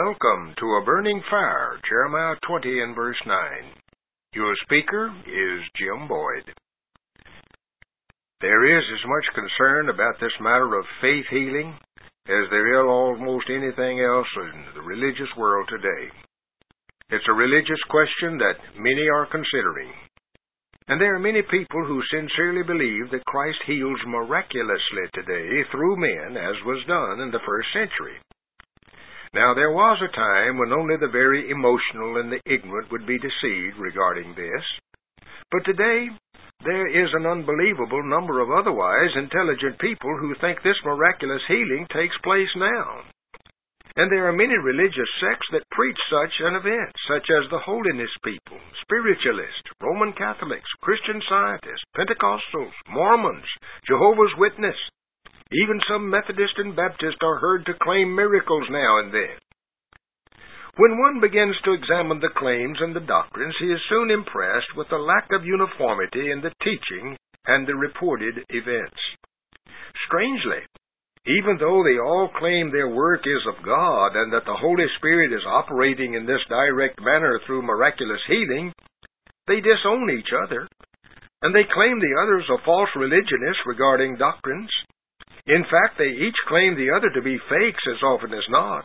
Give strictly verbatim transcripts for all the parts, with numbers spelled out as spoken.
Welcome to A Burning Fire, Jeremiah twenty and verse nine. Your speaker is Jim Boyd. There is as much concern about this matter of faith healing as there is almost anything else in the religious world today. It's a religious question that many are considering. And there are many people who sincerely believe that Christ heals miraculously today through men, as was done in the first century. Now, there was a time when only the very emotional and the ignorant would be deceived regarding this. But today, there is an unbelievable number of otherwise intelligent people who think this miraculous healing takes place now. And there are many religious sects that preach such an event, such as the Holiness People, Spiritualists, Roman Catholics, Christian Scientists, Pentecostals, Mormons, Jehovah's Witnesses. Even some Methodists and Baptists are heard to claim miracles now and then. When one begins to examine the claims and the doctrines, he is soon impressed with the lack of uniformity in the teaching and the reported events. Strangely, even though they all claim their work is of God and that the Holy Spirit is operating in this direct manner through miraculous healing, they disown each other, and they claim the others are false religionists regarding doctrines. In fact, they each claim the other to be fakes as often as not.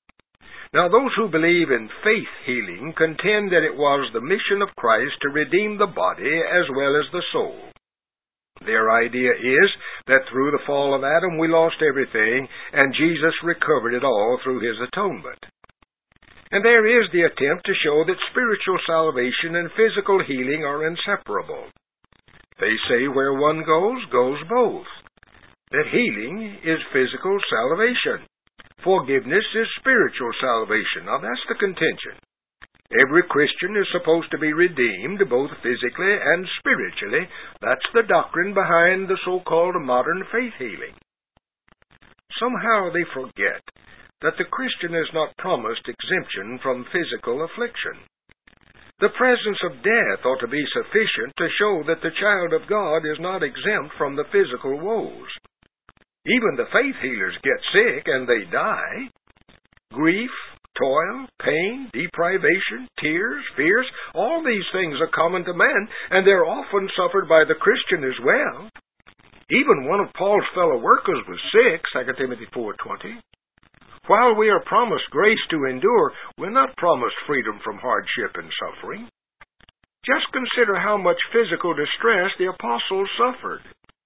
Now, those who believe in faith healing contend that it was the mission of Christ to redeem the body as well as the soul. Their idea is that through the fall of Adam we lost everything, and Jesus recovered it all through his atonement. And there is the attempt to show that spiritual salvation and physical healing are inseparable. They say where one goes, goes both. That healing is physical salvation. Forgiveness is spiritual salvation. Now that's the contention. Every Christian is supposed to be redeemed both physically and spiritually. That's the doctrine behind the so-called modern faith healing. Somehow they forget that the Christian is not promised exemption from physical affliction. The presence of death ought to be sufficient to show that the child of God is not exempt from the physical woes. Even the faith healers get sick and they die. Grief, toil, pain, deprivation, tears, fears, all these things are common to man, and they're often suffered by the Christian as well. Even one of Paul's fellow workers was sick, Second Timothy four twenty. While we are promised grace to endure, we're not promised freedom from hardship and suffering. Just consider how much physical distress the apostles suffered.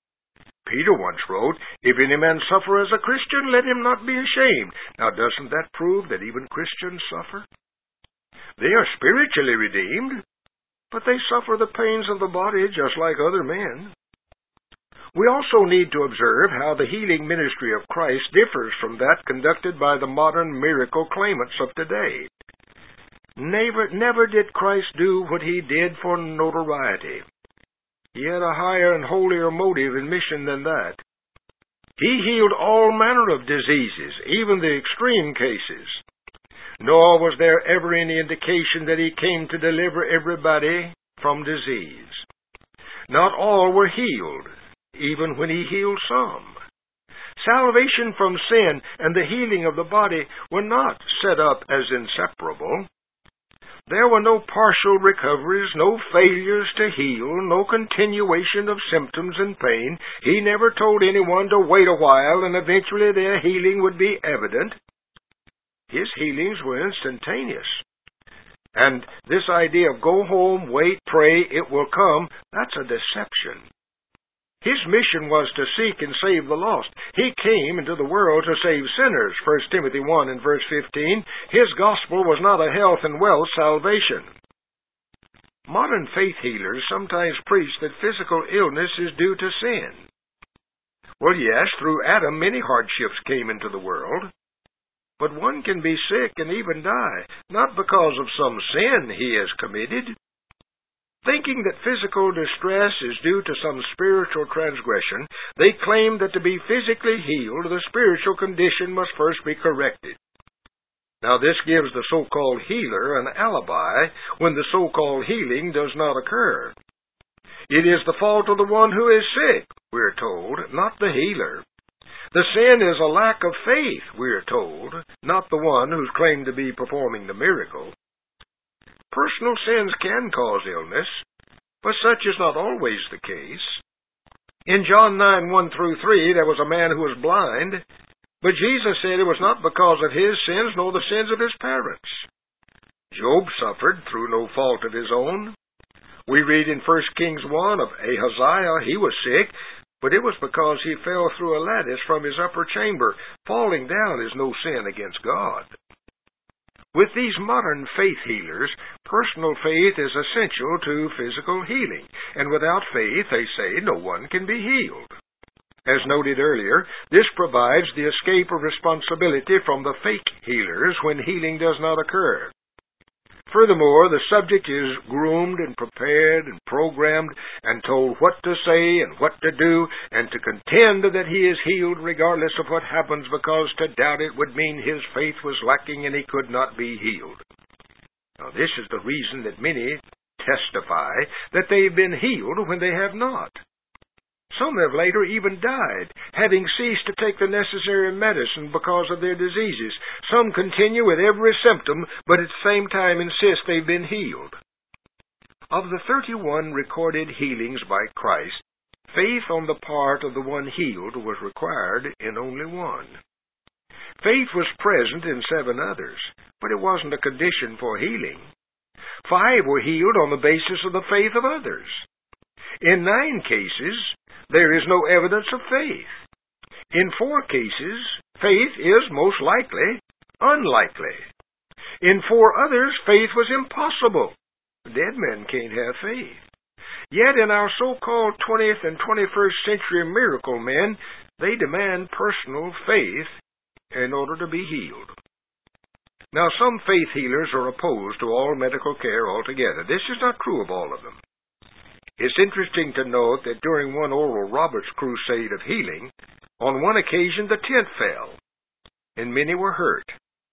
Peter once wrote, "If any man suffer as a Christian, let him not be ashamed." Now, doesn't that prove that even Christians suffer? They are spiritually redeemed, but they suffer the pains of the body just like other men. We also need to observe how the healing ministry of Christ differs from that conducted by the modern miracle claimants of today. Never, never did Christ do what he did for notoriety. He had a higher and holier motive and mission than that. He healed all manner of diseases, even the extreme cases. Nor was there ever any indication that he came to deliver everybody from disease. Not all were healed, even when he healed some. Salvation from sin and the healing of the body were not set up as inseparable. There were no partial recoveries, no failures to heal, no continuation of symptoms and pain. He never told anyone to wait a while and eventually their healing would be evident. His healings were instantaneous. And this idea of go home, wait, pray, it will come, that's a deception. His mission was to seek and save the lost. He came into the world to save sinners, First Timothy one and verse fifteen. His gospel was not a health and wealth salvation. Modern faith healers sometimes preach that physical illness is due to sin. Well, yes, through Adam many hardships came into the world. But one can be sick and even die, not because of some sin he has committed. Thinking that physical distress is due to some spiritual transgression, they claim that to be physically healed, the spiritual condition must first be corrected. Now, this gives the so-called healer an alibi when the so-called healing does not occur. It is the fault of the one who is sick, we're told, not the healer. The sin is a lack of faith, we are told, not the one who's claimed to be performing the miracle. Personal sins can cause illness, but such is not always the case. In John nine, one through three, there was a man who was blind, but Jesus said it was not because of his sins nor the sins of his parents. Job suffered through no fault of his own. We read in First Kings one of Ahaziah, he was sick, but it was because he fell through a lattice from his upper chamber. Falling down is no sin against God. With these modern faith healers, personal faith is essential to physical healing, and without faith, they say, no one can be healed. As noted earlier, this provides the escape of responsibility from the fake healers when healing does not occur. Furthermore, the subject is groomed and prepared and programmed and told what to say and what to do and to contend that he is healed regardless of what happens, because to doubt it would mean his faith was lacking and he could not be healed. Now, this is the reason that many testify that they've been healed when they have not. Some have later even died, having ceased to take the necessary medicine because of their diseases. Some continue with every symptom, but at the same time insist they've been healed. Of the thirty-one recorded healings by Christ, faith on the part of the one healed was required in only one. Faith was present in seven others, but it wasn't a condition for healing. Five were healed on the basis of the faith of others. In nine cases, there is no evidence of faith. In four cases, faith is most likely unlikely. In four others, faith was impossible. Dead men can't have faith. Yet in our so-called twentieth and twenty-first century miracle men, they demand personal faith in order to be healed. Now, some faith healers are opposed to all medical care altogether. This is not true of all of them. It's interesting to note that during one Oral Roberts crusade of healing, on one occasion the tent fell, and many were hurt,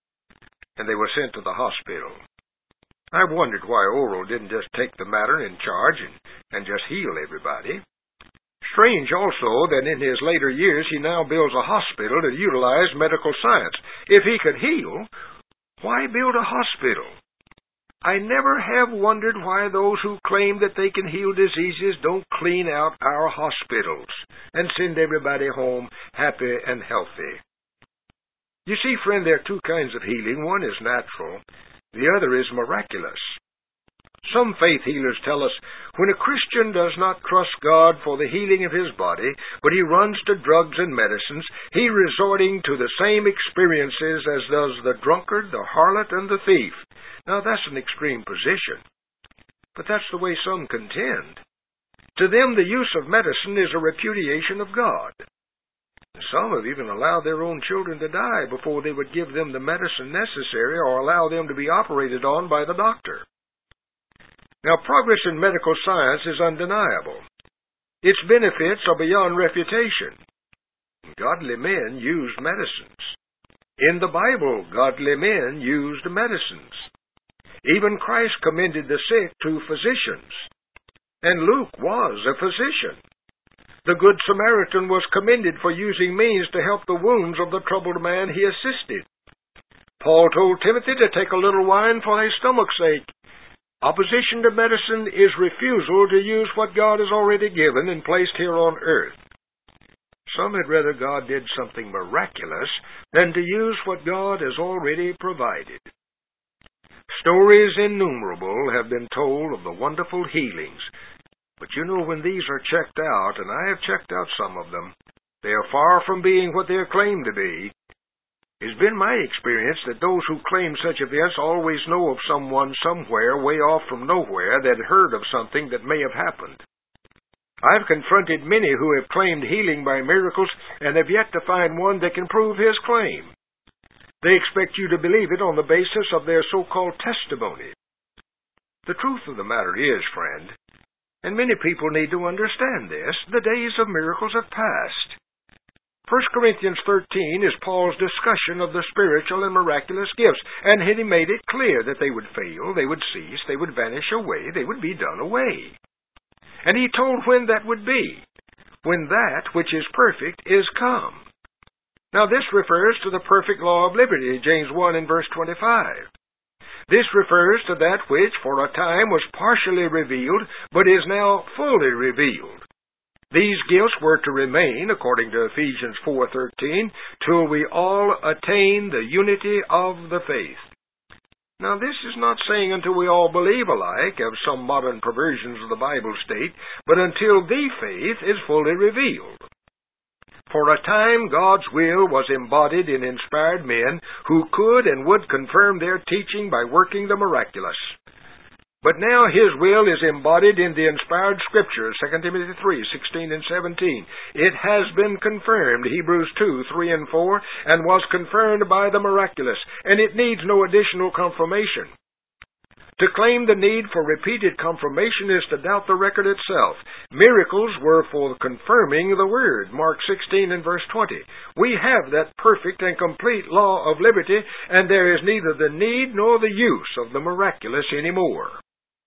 and they were sent to the hospital. I've wondered why Oral didn't just take the matter in charge and, and just heal everybody. Strange also that in his later years he now builds a hospital to utilize medical science. If he could heal, why build a hospital? I never have wondered why those who claim that they can heal diseases don't clean out our hospitals and send everybody home happy and healthy. You see, friend, there are two kinds of healing. One is natural. The other is miraculous. Some faith healers tell us when a Christian does not trust God for the healing of his body, but he runs to drugs and medicines, he resorting to the same experiences as does the drunkard, the harlot, and the thief. Now, that's an extreme position, but that's the way some contend. To them, the use of medicine is a repudiation of God. Some have even allowed their own children to die before they would give them the medicine necessary or allow them to be operated on by the doctor. Now, progress in medical science is undeniable. Its benefits are beyond refutation. Godly men used medicines. In the Bible, godly men used medicines. Even Christ commended the sick to physicians, and Luke was a physician. The Good Samaritan was commended for using means to help the wounds of the troubled man he assisted. Paul told Timothy to take a little wine for his stomach's sake. Opposition to medicine is refusal to use what God has already given and placed here on earth. Some had rather God did something miraculous than to use what God has already provided. Stories innumerable have been told of the wonderful healings, but you know, when these are checked out, and I have checked out some of them, they are far from being what they are claimed to be. It's been my experience that those who claim such events always know of someone somewhere way off from nowhere that heard of something that may have happened. I've confronted many who have claimed healing by miracles and have yet to find one that can prove his claim. They expect you to believe it on the basis of their so-called testimony. The truth of the matter is, friend, and many people need to understand this, the days of miracles have passed. First Corinthians thirteen is Paul's discussion of the spiritual and miraculous gifts, and he made it clear that they would fail, they would cease, they would vanish away, they would be done away. And he told when that would be, when that which is perfect is come. Now this refers to the perfect law of liberty, James one and verse twenty-five. This refers to that which for a time was partially revealed, but is now fully revealed. These gifts were to remain, according to Ephesians four thirteen, till we all attain the unity of the faith. Now this is not saying until we all believe alike, as some modern perversions of the Bible state, but until the faith is fully revealed. For a time God's will was embodied in inspired men who could and would confirm their teaching by working the miraculous. But now His will is embodied in the inspired Scriptures, Second Timothy three sixteen and seventeen. It has been confirmed, Hebrews two three and four, and was confirmed by the miraculous, and it needs no additional confirmation. To claim the need for repeated confirmation is to doubt the record itself. Miracles were for confirming the Word, Mark sixteen and verse twenty. We have that perfect and complete law of liberty, and there is neither the need nor the use of the miraculous anymore.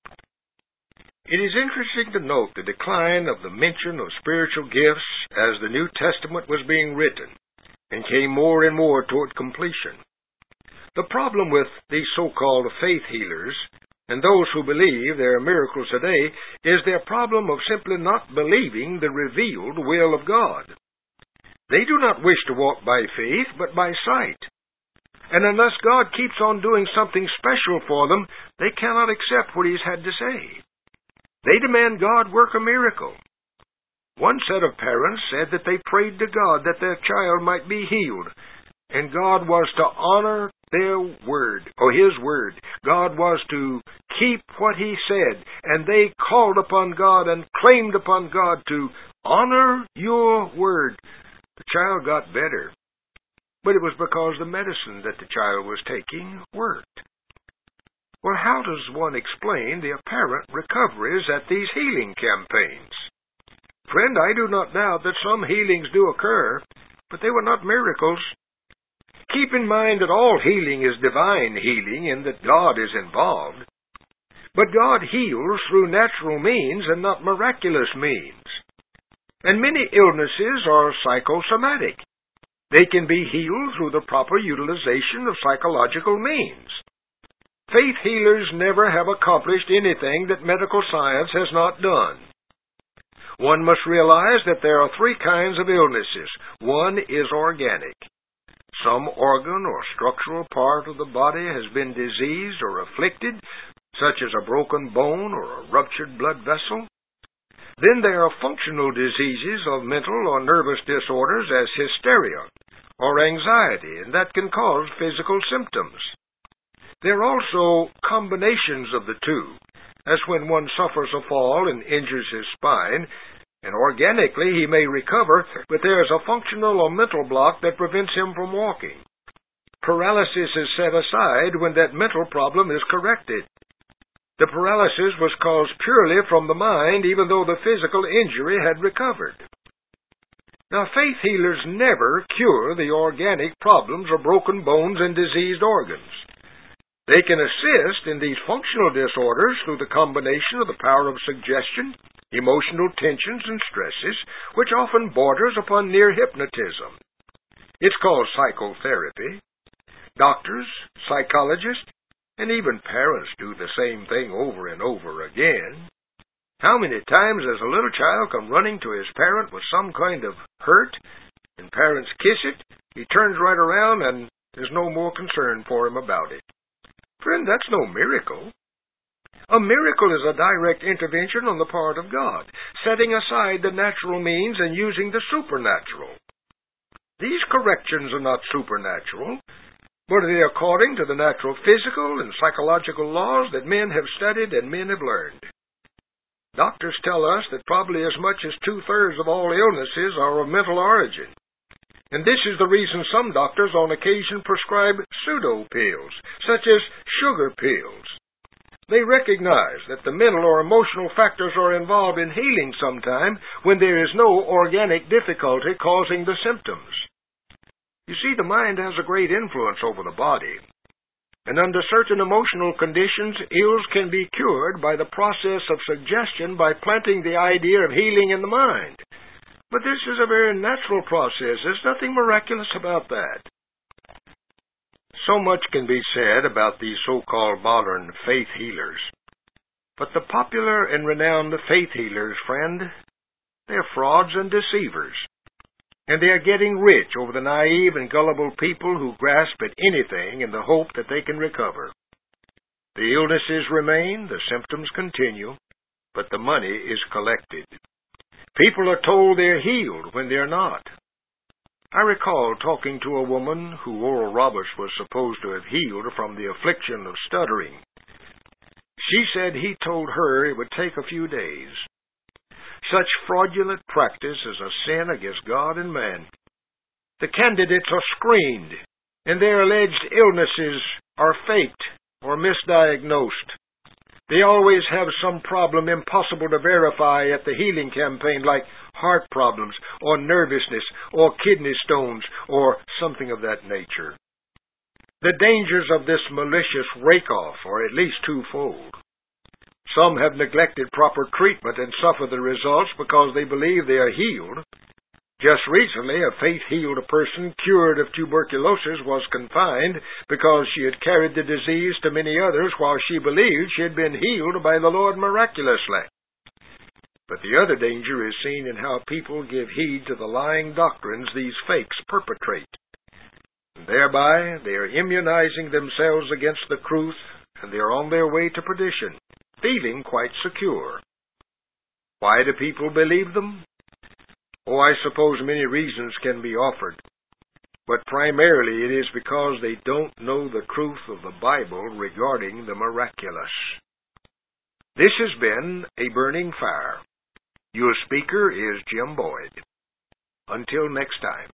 It is interesting to note the decline of the mention of spiritual gifts as the New Testament was being written, and came more and more toward completion. The problem with these so-called faith healers and those who believe there are miracles today is their problem of simply not believing the revealed will of God. They do not wish to walk by faith, but by sight. And unless God keeps on doing something special for them, they cannot accept what He's had to say. They demand God work a miracle. One set of parents said that they prayed to God that their child might be healed, and God was to honor their word, or His word. God was to keep what He said, and they called upon God and claimed upon God to honor your word. The child got better, but it was because the medicine that the child was taking worked. Well, how does one explain the apparent recoveries at these healing campaigns? Friend, I do not doubt that some healings do occur, but they were not miracles. Keep in mind that all healing is divine healing and that God is involved. But God heals through natural means and not miraculous means. And many illnesses are psychosomatic. They can be healed through the proper utilization of psychological means. Faith healers never have accomplished anything that medical science has not done. One must realize that there are three kinds of illnesses. One is organic. Some organ or structural part of the body has been diseased or afflicted, such as a broken bone or a ruptured blood vessel. Then there are functional diseases of mental or nervous disorders as hysteria or anxiety, and that can cause physical symptoms. There are also combinations of the two, as when one suffers a fall and injures his spine, and organically he may recover, but there is a functional or mental block that prevents him from walking. Paralysis is set aside when that mental problem is corrected. The paralysis was caused purely from the mind, even though the physical injury had recovered. Now, faith healers never cure the organic problems of broken bones and diseased organs. They can assist in these functional disorders through the combination of the power of suggestion, emotional tensions and stresses, which often borders upon near hypnotism. It's called psychotherapy. Doctors, psychologists, and even parents do the same thing over and over again. How many times does a little child come running to his parent with some kind of hurt, and parents kiss it, he turns right around, and there's no more concern for him about it? Friend, that's no miracle. A miracle is a direct intervention on the part of God, setting aside the natural means and using the supernatural. These corrections are not supernatural, but they are according to the natural physical and psychological laws that men have studied and men have learned. Doctors tell us that probably as much as two-thirds of all illnesses are of mental origin. And this is the reason some doctors on occasion prescribe pseudo pills, such as sugar pills. They recognize that the mental or emotional factors are involved in healing sometime when there is no organic difficulty causing the symptoms. You see, the mind has a great influence over the body, and under certain emotional conditions, ills can be cured by the process of suggestion by planting the idea of healing in the mind. But this is a very natural process. There's nothing miraculous about that. So much can be said about these so-called modern faith healers. But the popular and renowned faith healers, friend, they're frauds and deceivers. And they are getting rich over the naive and gullible people who grasp at anything in the hope that they can recover. The illnesses remain, the symptoms continue, but the money is collected. People are told they're healed when they're not. I recall talking to a woman who Oral Roberts was supposed to have healed from the affliction of stuttering. She said he told her it would take a few days. Such fraudulent practice is a sin against God and man. The candidates are screened, and their alleged illnesses are faked or misdiagnosed. They always have some problem impossible to verify at the healing campaign, like heart problems or nervousness or kidney stones or something of that nature. The dangers of this malicious rake-off are at least twofold. Some have neglected proper treatment and suffer the results because they believe they are healed. Just recently, a faith-healed person cured of tuberculosis was confined because she had carried the disease to many others while she believed she had been healed by the Lord miraculously. But the other danger is seen in how people give heed to the lying doctrines these fakes perpetrate. And thereby, they are immunizing themselves against the truth, and they are on their way to perdition, feeling quite secure. Why do people believe them? Oh, I suppose many reasons can be offered, but primarily it is because they don't know the truth of the Bible regarding the miraculous. This has been A Burning Fire. Your speaker is Jim Boyd. Until next time.